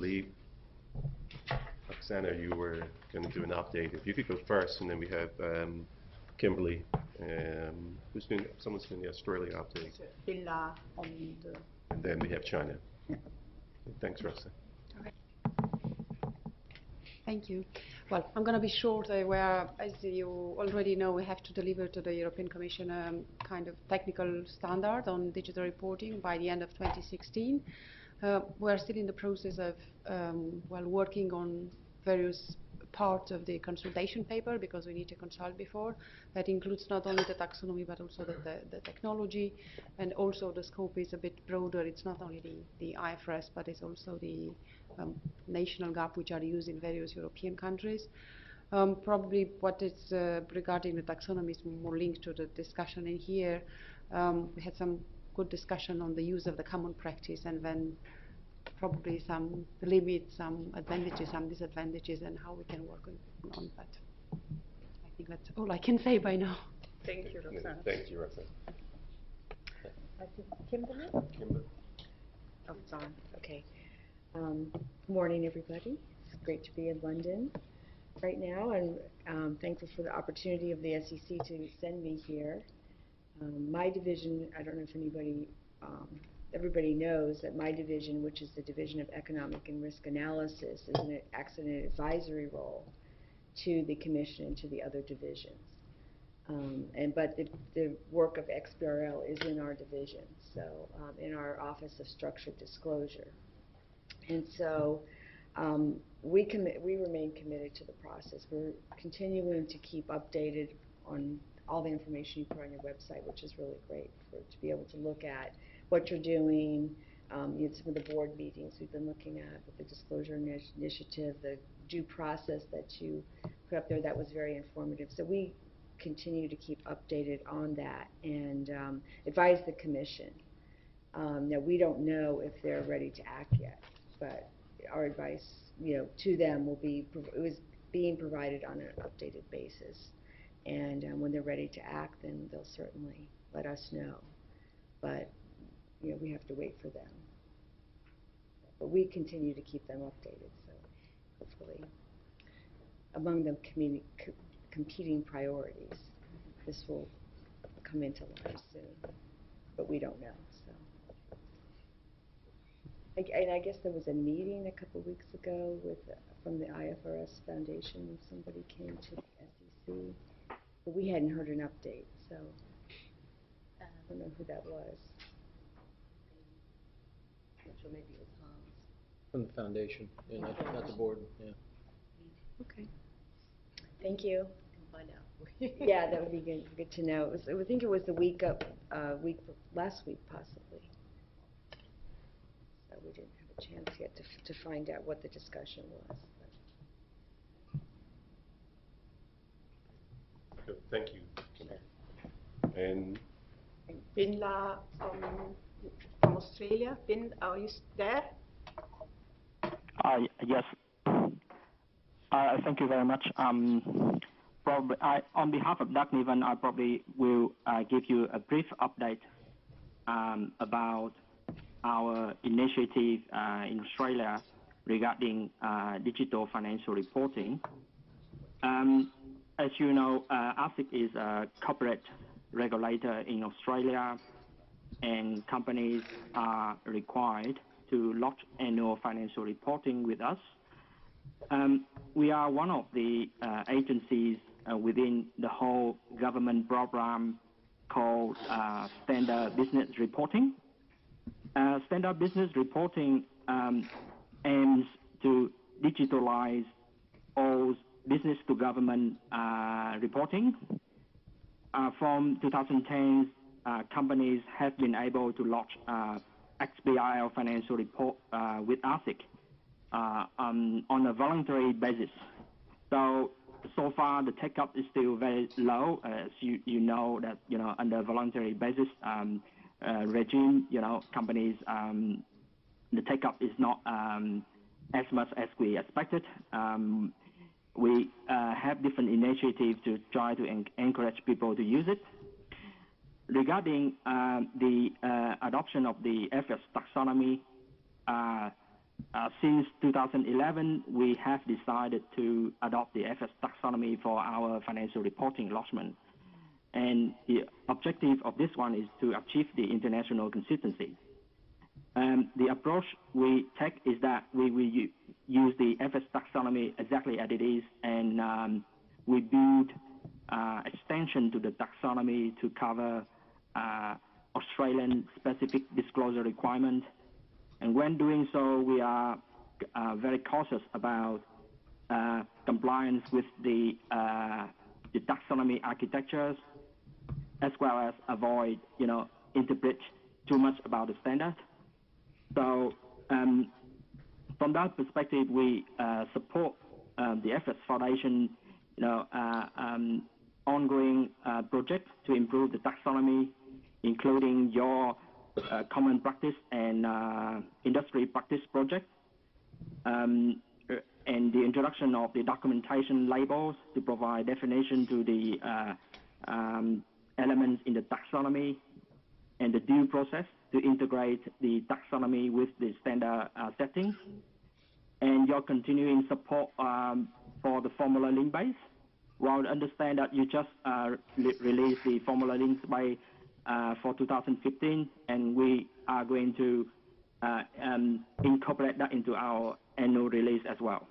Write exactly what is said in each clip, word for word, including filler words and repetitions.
believe, Oksana, you were going to do an update. If you could go first, and then we have um, Kimberly. Um, who's doing? Someone's doing the Australia update. Billa on the. And then we have China. Thanks, Rosa. Okay. Thank you. Well, I'm going to be short. Uh, where, as you already know, we have to deliver to the European Commission a um, kind of technical standard on digital reporting by the end of twenty sixteen. Uh, we're still in the process of um, well working on various parts of the consultation paper, because we need to consult before. That includes not only the taxonomy but also the, the, the technology, and also the scope is a bit broader. It's not only the, the I F R S, but it's also the um, national G A P which are used in various European countries. Um, probably what is uh, regarding the taxonomy is more linked to the discussion in here. Um, we had some good discussion on the use of the common practice, and then probably some limits, some advantages, some disadvantages, and how we can work on, on that. I think that's all I can say by now. Thank you, Roxanne. Thank you, Roxanne. I think Kimberly? Kimberly. Oh, it's on. Okay. Um, good morning, everybody. It's great to be in London right now, and um, thankful for the opportunity of the S E C to send me here. Um, my division, I don't know if anybody, um, everybody knows that my division, which is the Division of Economic and Risk Analysis, is an accident advisory role to the Commission and to the other divisions. Um, and but the, the work of X B R L is in our division, so um, in our Office of Structured Disclosure. And so um, we commit, we remain committed to the process. We're continuing to keep updated on all the information you put on your website, which is really great for to be able to look at what you're doing. Um, you know, some of the board meetings we've been looking at with the disclosure initiative, the due process that you put up there, that was very informative. So we continue to keep updated on that and um, advise the Commission. Um, now, we don't know if they're ready to act yet, but our advice, you know, to them will be, it was being provided on an updated basis. And um, when they're ready to act, then they'll certainly let us know. But, you know, we have to wait for them. But we continue to keep them updated, so hopefully among the community, co competing priorities, this will come into life soon. But we don't know, so. I, and I guess there was a meeting a couple weeks ago with uh, from the I F R S Foundation, and somebody came to the S E C. But we hadn't heard an update, so I don't know who that was. I'm not sure, maybe it was Hans. From the foundation, yeah, not, not the board, yeah. Okay. Thank you. Find out. Yeah, that would be good, good to know. It was, I think it was the week up, uh, week last week possibly. So we didn't have a chance yet to to find out what the discussion was. Good. Thank you. And Bin La um, from Australia. Bin, are you there? Uh, yes. Uh, thank you very much. Um, probably, I, on behalf of Doug Niven, I probably will uh, give you a brief update um, about our initiative uh, in Australia regarding uh, digital financial reporting. Um, as you know, uh, ASIC is a corporate regulator in Australia, and companies are required to lodge annual financial reporting with us. Um, we are one of the uh, agencies uh, within the whole government program called uh, Standard Business Reporting. Uh, Standard Business Reporting um, aims to digitalize all business to government uh, reporting. Uh, from two thousand ten, uh, companies have been able to launch uh, X B R L financial report uh, with ASIC uh, um, on a voluntary basis. So, so far the take-up is still very low. As you, you know that, you know, under voluntary basis um, uh, regime, you know, companies, um, the take-up is not um, as much as we expected. Um, we uh, have different initiatives to try to en encourage people to use it. Regarding uh, the uh, adoption of the F S taxonomy, uh, uh, since two thousand eleven, we have decided to adopt the F S taxonomy for our financial reporting lodgement. And the objective of this one is to achieve the international consistency. Um, the approach we take is that we will use the F S taxonomy exactly as it is, and um, we build uh, extension to the taxonomy to cover uh, Australian specific disclosure requirement. And when doing so, we are uh, very cautious about uh, compliance with the, uh, the taxonomy architectures, as well as avoid, you know, interpret too much about the standard. So um, from that perspective, we uh, support um, the F S Foundation, you know, uh, um, ongoing uh, project to improve the taxonomy, including your uh, common practice and uh, industry practice project, um, and the introduction of the documentation labels to provide definition to the uh, um, elements in the taxonomy, and the due process to integrate the taxonomy with the standard uh, settings, and your continuing support um, for the formula link base. Well, understand that you just uh, re released the formula links by uh, for two thousand fifteen, and we are going to uh, um, incorporate that into our annual release as well.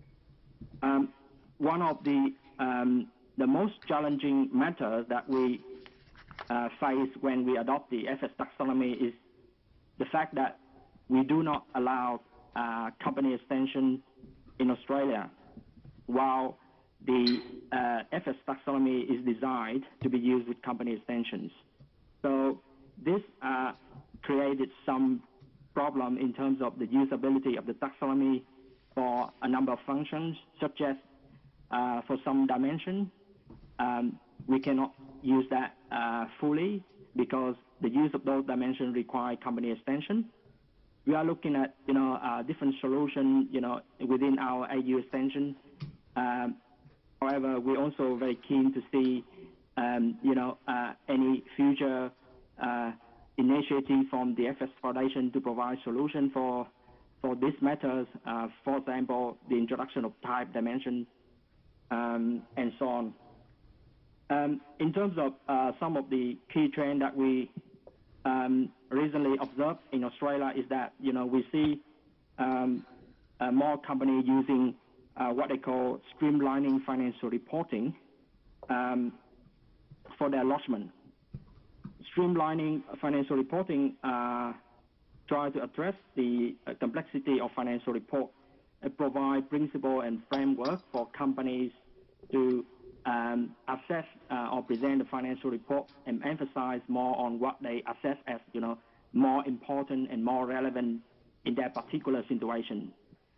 Um, one of the um, the most challenging matters that we uh, face when we adopt the F S taxonomy is the fact that we do not allow uh, company extension in Australia, while the uh, F S taxonomy is designed to be used with company extensions. So this uh, created some problem in terms of the usability of the taxonomy for a number of functions, such as uh, for some dimension, um, we cannot use that uh, fully because the use of those dimensions require company extension. We are looking at, you know, uh, different solutions, you know, within our A U extension. Um, however, we're also very keen to see, um, you know, uh, any future uh, initiative from the F S Foundation to provide solution for for these matters. Uh, for example, the introduction of type dimension um, and so on. Um, in terms of uh, some of the key trends that we um, recently observed in Australia is that, you know, we see um, uh, more companies using uh, what they call streamlining financial reporting um, for their lodgement. Streamlining financial reporting uh, try to address the uh, complexity of financial report and provide principle and framework for companies to um, assess uh, or present the financial report and emphasize more on what they assess as, you know, more important and more relevant in their particular situation.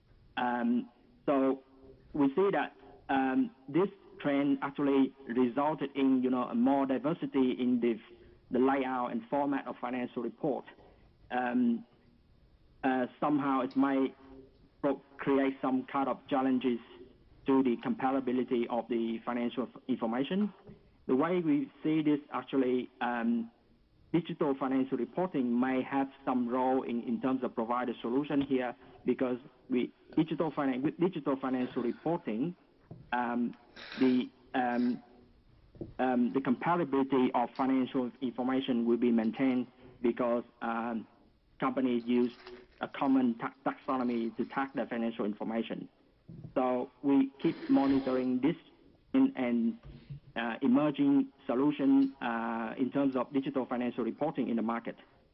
Um, so we see that um, this trend actually resulted in, you know, a more diversity in the, the layout and format of financial report. Um, uh, somehow it may create some kind of challenges to the comparability of the financial information. The way we see this, actually, um, digital financial reporting may have some role in, in terms of provide a solution here, because we digital finan with digital financial reporting, um, the um, um, the comparability of financial information will be maintained because um, companies use a common ta taxonomy to tag their financial information. So we keep monitoring this in, and uh, emerging solution uh, in terms of digital financial reporting in the market.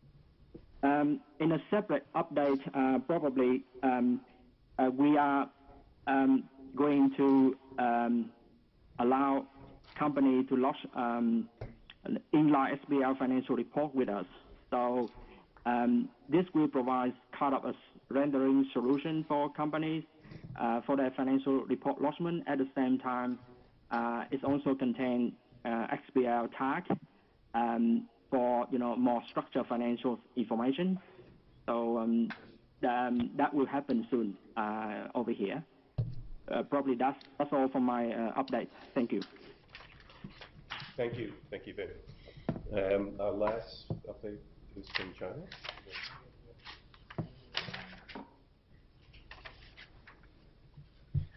Um, in a separate update, uh, probably um, uh, we are um, going to um, allow company to launch um, an inline S B L financial report with us. So um, this will provide kind of a rendering solution for companies uh, for their financial report lodgement. At the same time, uh, it also contains uh, X B L tag um, for, you know, more structured financial information. So um, um, that will happen soon uh, over here. Uh, probably that's that's all for my uh, update. Thank you. Thank you. Thank you, Ben. Um, our last update is from China.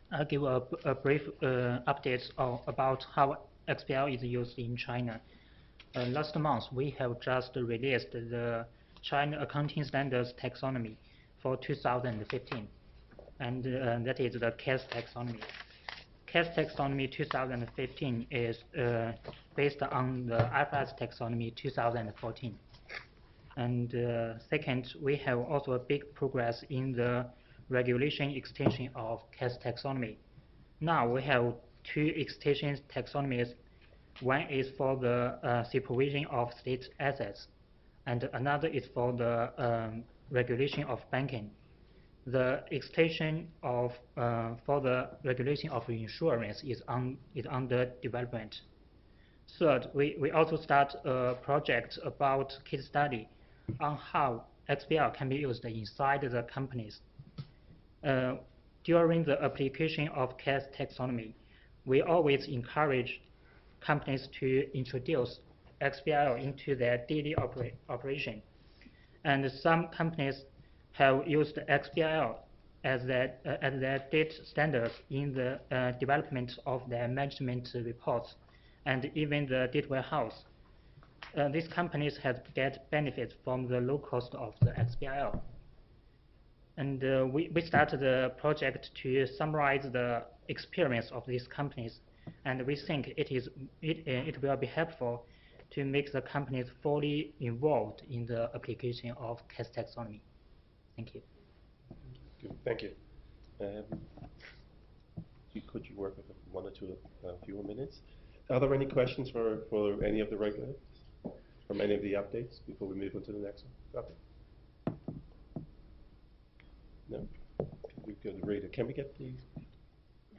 I'll give a, a brief uh, update of, about how X B R is used in China. Uh, last month, we have just released the China Accounting Standards Taxonomy for two thousand fifteen, and uh, that is the C A S taxonomy. C A S taxonomy two thousand fifteen is uh, based on the I F R S taxonomy two thousand fourteen. And uh, second, we have also a big progress in the regulation extension of C A S taxonomy. Now we have two extension taxonomies. One is for the uh, supervision of state assets, and another is for the um, regulation of banking. The extension of uh, for the regulation of insurance is on is under development. Third, we, we also start a project about case study on how X B R can be used inside the companies. Uh, during the application of C A S taxonomy, we always encourage companies to introduce X B R into their daily opera operation. And some companies have used X B R as their, uh, as their data standards in the uh, development of their management reports and even the data warehouse. Uh, these companies have get benefits from the low cost of the X B R. And uh, we, we started the project to summarize the experience of these companies, and we think it is it, uh, it will be helpful to make the companies fully involved in the application of C A S taxonomy. Thank you. Good, thank you. Um, you could you work with one or two, a few more minutes? Are there any questions for, for any of the regulators from any of the updates before we move on to the next one? Okay. No? We go to Rita. Can we get the